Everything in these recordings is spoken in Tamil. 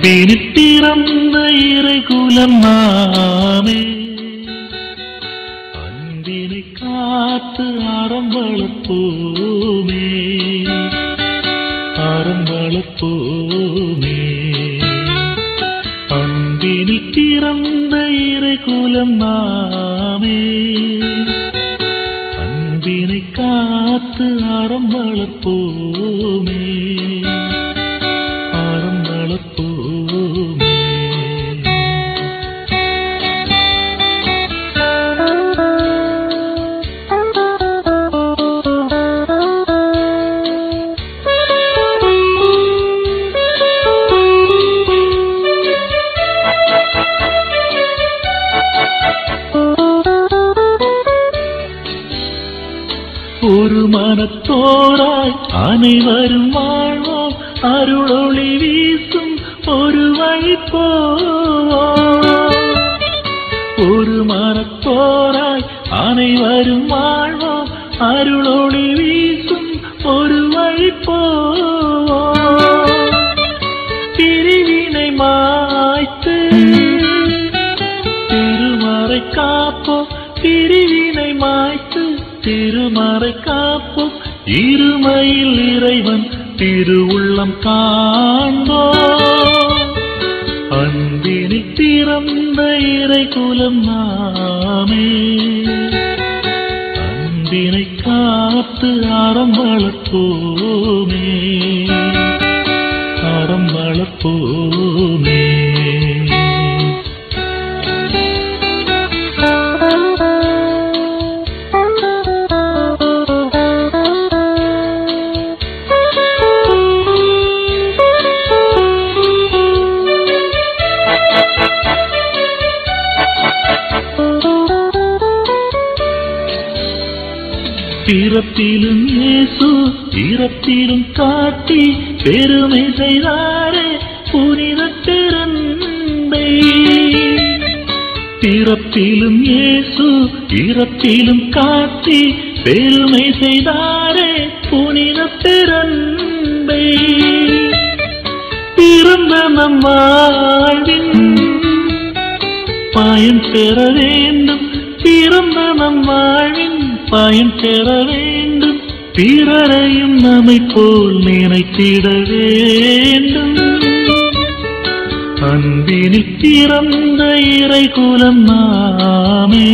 அன்பினில் பிறந்த இறைகுலம் நாமே, அன்பினை காத்து அறம் வளர்ப்போமே, அறம் வளர்ப்போமே. அன்பினில் பிறந்த இறைகுலம் நாமே, அன்பினை காத்து அறம் வளர்ப்போமே, அறம் வளர்ப்போமே. ஒரு மனத்தோராய் அனைவரும் வாழ்வோம், அருளொளி வீசும் ஒரு வழி போவோம். ஒரு மனத்தோராய் அனைவரும் வாழ்வோம், அருளொளி வீசும் ஒரு வழி போவோம். பிரிவினை மாய்த்து திருமறை காப்போம், பிரிவினை மாய்த்து திருமறை காப்போம். இருமையில் இறைவன் திருவுள்ளம் காண்போம். அன்பினில் பிறந்த இறைகுலம் நாமே, அன்பினை காத்து அறம் வளர்ப்போமே, அறம் வளர்ப்போமே. பிறப்பிலும் இயேசு இறப்பிலும் காட்டி பெருமை செய்தாரே புனித பெருந்தை. பிறப்பிலும் இயேசு இறப்பிலும் காட்டி பெருமை செய்தாரே புனித பெருந்தை. பிறந்த நம் வாழ்வின் பயன் பெற வேண்டும், பிறந்த நம் வாழ்வின் பயன் பெற வேண்டும். பிறரையும் நம்மை போல் நினைத்திட வேண்டும். அன்பினில் பிறந்த இறைகுலம் நாமே,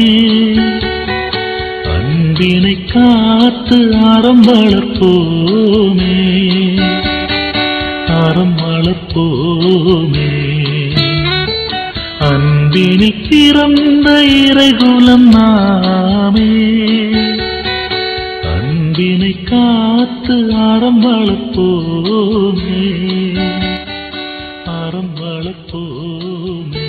அன்பினை காத்து அறம் வளர்ப்போமே, அறம் வளர்ப்போமே. அன்பினில் பிறந்த இறைகுலம் நாமே, அன்பினை காத்து அறம் வளர்ப்போமே, அறம் வளர்ப்போமே.